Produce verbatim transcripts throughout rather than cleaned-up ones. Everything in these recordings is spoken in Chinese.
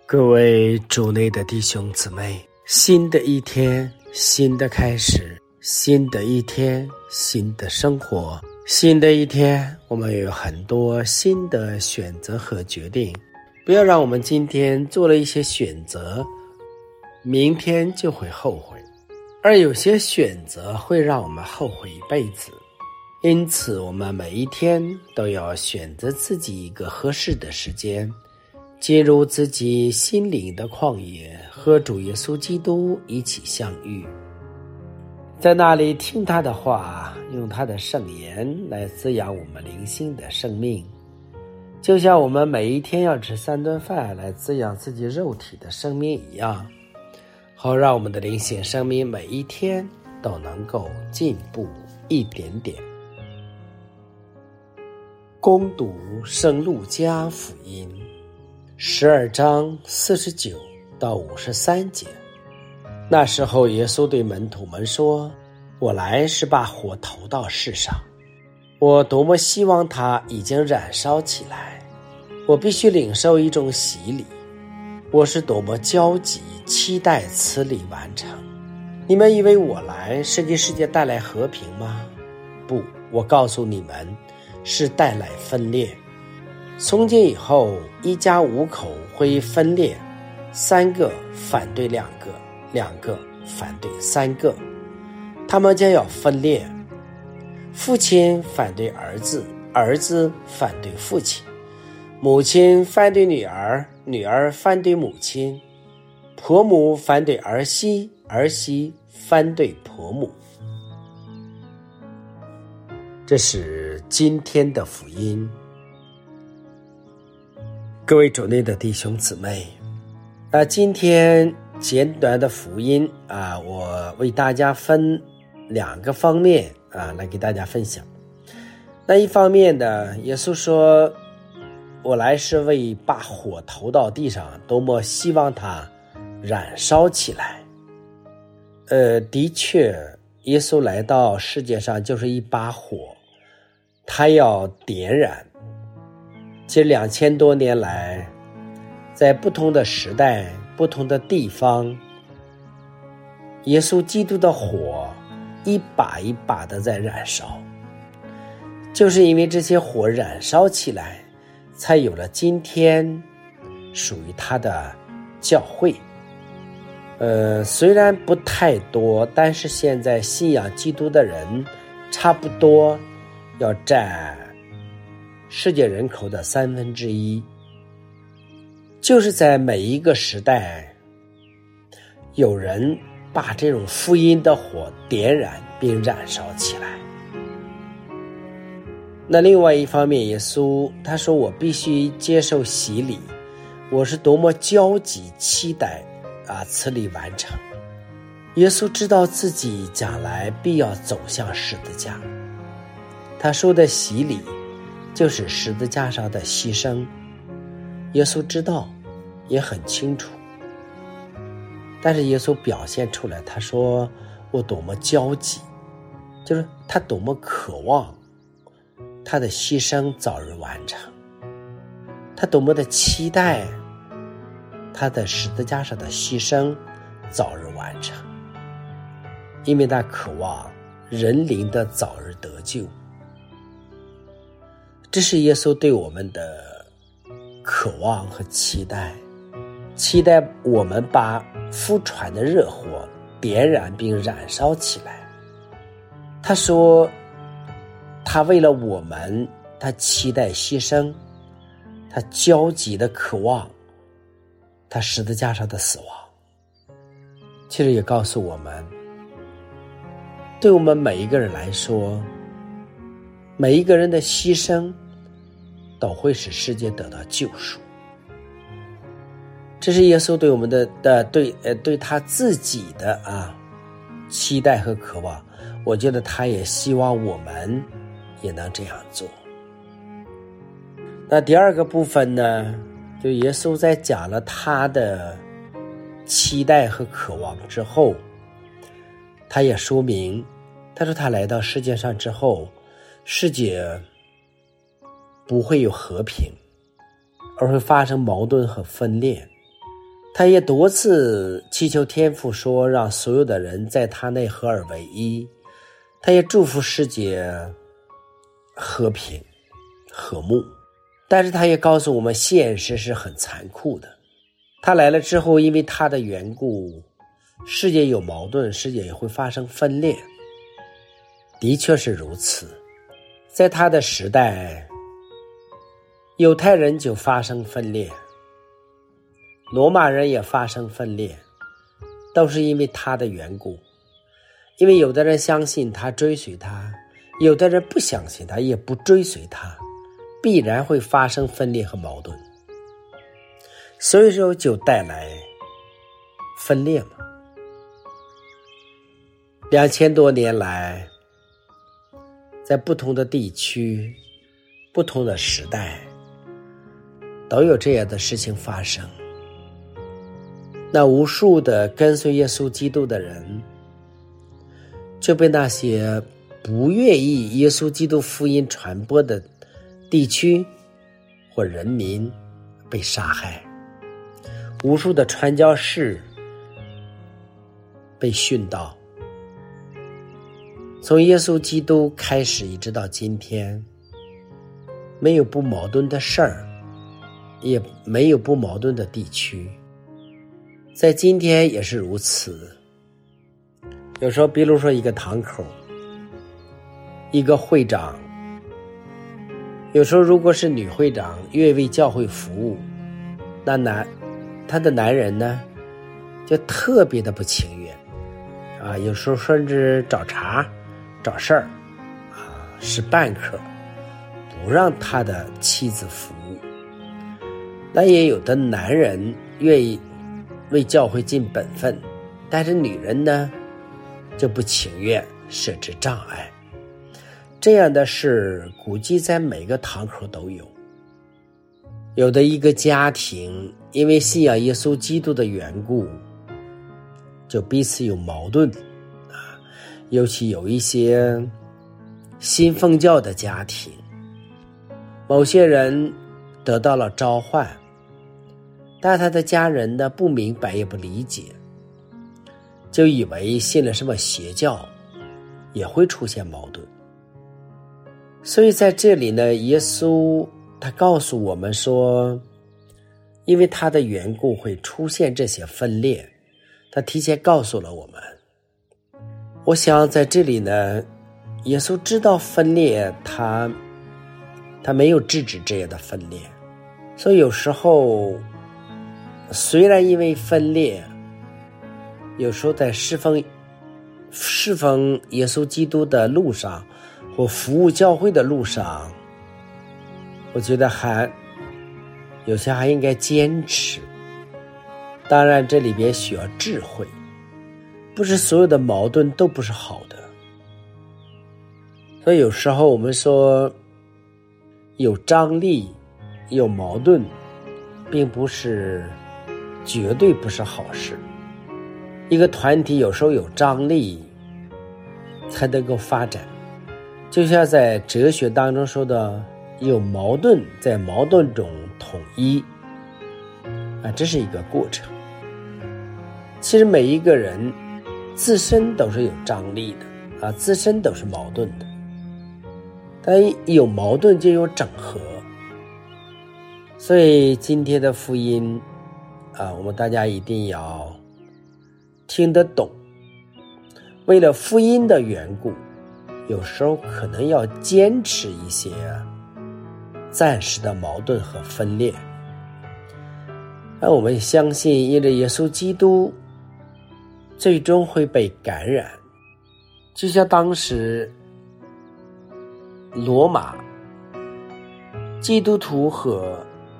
各位主内的弟兄姊妹，新的一天，新的开始，新的一天，新的生活，新的一天，我们有很多新的选择和决定。不要让我们今天做了一些选择，明天就会后悔，而有些选择会让我们后悔一辈子。因此我们每一天都要选择自己一个合适的时间，进入自己心灵的旷野，和主耶稣基督一起相遇，在那里听他的话，用他的圣言来滋养我们灵性的生命，就像我们每一天要吃三顿饭来滋养自己肉体的生命一样，好让我们的灵性生命每一天都能够进步一点点。攻读圣路加福音十二章四十九到五十三节。那时候耶稣对门徒们说，我来是把火投到世上，我多么希望它已经燃烧起来，我必须领受一种洗礼，我是多么焦急期待此礼完成。你们以为我来是给世界带来和平吗？不，我告诉你们，是带来分裂。从今以后，一家五口会分裂，三个反对两个，两个反对三个，他们将要分裂。父亲反对儿子，儿子反对父亲，母亲反对女儿，女儿反对母亲，婆母反对儿媳，儿媳反对婆母。这是今天的福音。各位主内的弟兄姊妹，啊，今天简短的福音啊，我为大家分两个方面啊来给大家分享。那一方面呢，耶稣说，我来是为把火投到地上，多么希望它燃烧起来。呃，的确，耶稣来到世界上就是一把火，他要点燃。其实两千多年来，在不同的时代、不同的地方，耶稣基督的火一把一把的在燃烧，就是因为这些火燃烧起来，才有了今天属于他的教会。呃，虽然不太多，但是现在信仰基督的人差不多要占世界人口的三分之一。就是在每一个时代，有人把这种福音的火点燃并燃烧起来。那另外一方面，耶稣他说，我必须接受洗礼，我是多么焦急期待啊此礼完成。耶稣知道自己将来必要走向十字架，他说的洗礼就是十字架上的牺牲，耶稣知道，也很清楚。但是耶稣表现出来，他说我多么焦急，就是他多么渴望他的牺牲早日完成，他多么的期待他的十字架上的牺牲早日完成，因为他渴望人灵的早日得救。这是耶稣对我们的渴望和期待，期待我们把福传的热火点燃并燃烧起来。他说他为了我们，他期待牺牲，他焦急的渴望他十字架上的死亡。其实也告诉我们，对我们每一个人来说，每一个人的牺牲都会使世界得到救赎。这是耶稣对我们的的对呃对他自己的啊期待和渴望。我觉得他也希望我们也能这样做。那第二个部分呢，就耶稣在讲了他的期待和渴望之后，他也说明，他说他来到世界上之后，世界不会有和平，而会发生矛盾和分裂。 他也多次祈求天父说，让所有的人在他内合而为一。他也祝福世界和平和睦，但是他也告诉我们，现实是很残酷的。他来了之后，因为他的缘故，世界有矛盾，世界也会发生分裂。的确是如此，在他的时代，犹太人就发生分裂，罗马人也发生分裂，都是因为他的缘故。因为有的人相信他，追随他，有的人不相信他，也不追随他，必然会发生分裂和矛盾，所以说就带来分裂嘛。两千多年来，在不同的地区、不同的时代，都有这样的事情发生。那无数的跟随耶稣基督的人，就被那些不愿意耶稣基督福音传播的地区或人民被杀害，无数的传教士被殉道。从耶稣基督开始一直到今天，没有不矛盾的事儿，也没有不矛盾的地区，在今天也是如此。有时候比如说一个堂口，一个会长，有时候如果是女会长愿意为教会服务，那男他的男人呢就特别的不情愿啊，有时候甚至找茬找事儿啊，使绊客，不让他的妻子服务。那也有的男人愿意为教会尽本分，但是女人呢就不情愿，设置障碍。这样的事估计在每个堂口都有。有的一个家庭因为信仰耶稣基督的缘故，就彼此有矛盾啊，尤其有一些新奉教的家庭，某些人得到了召唤，但他的家人呢不明白也不理解，就以为信了什么邪教也会出现矛盾。所以在这里呢，耶稣他告诉我们说，因为他的缘故会出现这些分裂，他提前告诉了我们。我想在这里呢，耶稣知道分裂，他他没有制止这样的分裂。所以有时候虽然因为分裂，有时候在侍奉侍奉耶稣基督的路上，或服务教会的路上，我觉得还有些还应该坚持。当然这里边需要智慧，不是所有的矛盾都不是好的。所以有时候我们说有张力有矛盾，并不是绝对不是好事。一个团体有时候有张力才能够发展，就像在哲学当中说的，有矛盾在矛盾中统一啊，这是一个过程。其实每一个人自身都是有张力的啊，自身都是矛盾的，但有矛盾就有整合。所以今天的福音啊，我们大家一定要听得懂。为了福音的缘故，有时候可能要坚持一些暂时的矛盾和分裂。而我们相信，因着耶稣基督最终会被感染，就像当时罗马基督徒和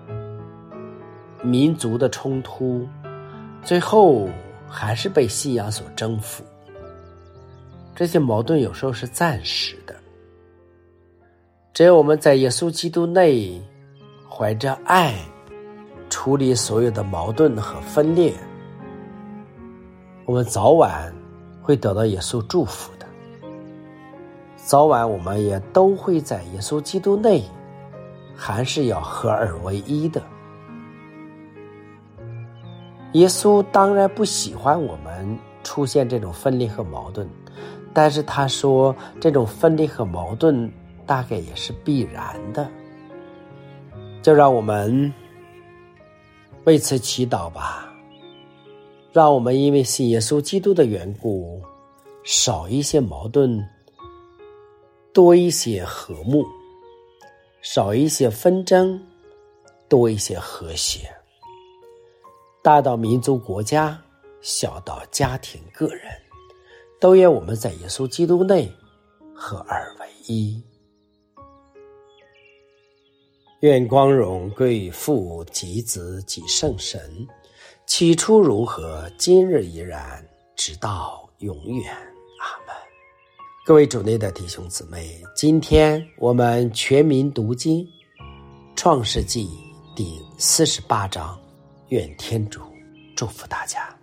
民族的冲突，最后还是被信仰所征服。这些矛盾有时候是暂时的，只有我们在耶稣基督内怀着爱处理所有的矛盾和分裂，我们早晚会得到耶稣祝福的。早晚我们也都会在耶稣基督内还是要合而为一的。 耶稣当然不喜欢我们出现这种分裂和矛盾，但是他说这种分裂和矛盾大概也是必然的。就让我们为此祈祷吧，让我们因为信耶稣基督的缘故，少一些矛盾，多一些和睦，少一些纷争，多一些和谐。大到民族国家，小到家庭个人，都愿我们在耶稣基督内合二为一。愿光荣归于父及子及圣神，起初如何，今日依然，直到永远。阿们。各位主内的弟兄姊妹，今天我们全民读经创世纪第四十八章，愿天主祝福大家。